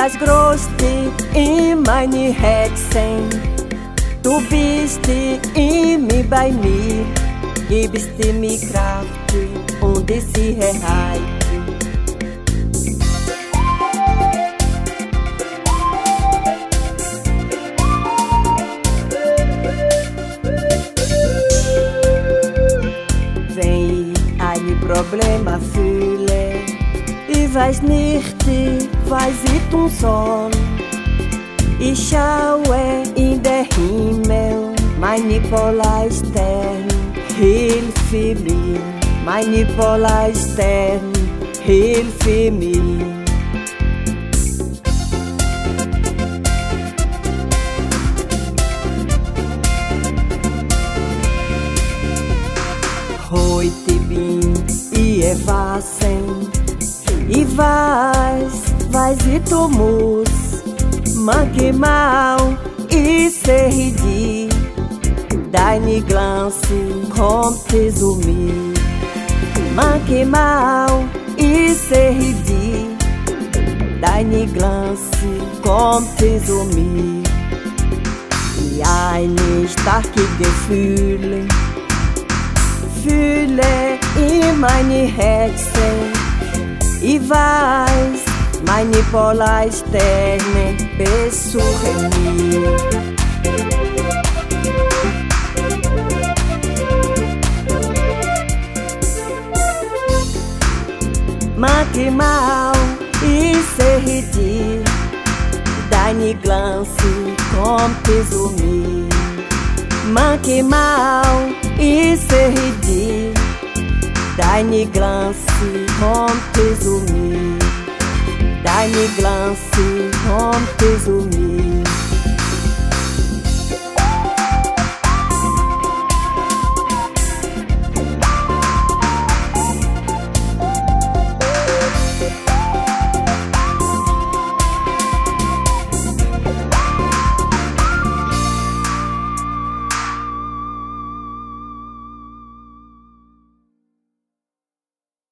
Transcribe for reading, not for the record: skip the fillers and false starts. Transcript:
das Größte in meine Herzen. Du bist immer bei mir, gibst mir Kraft und Sicherheit. Wenn ich ein Problema fühle, ich weiß nicht, was ich tun soll. Ich schaue in den Himmel, meine Polarstern, hilfe mir. Meine Polarstern, hilfe mir. Heute bin ich erwachsen, ich weiß, was ich tun muss. Manchmal ich sehe dich, deine Glanz kommt zu mir. Manchmal ich sehe dich, deine Glanz kommt zu mir. Wie ein starkes Gefühl fühle in meine Herzen. Ich weiß, meine Polarsterne besuchen mich. Manchmal ich sehe dich, deine Glanz kommt zu mir. Manchmal ich sehe dich, deine Glanz kommt zu mir. Deine Glanz kommt zu mir.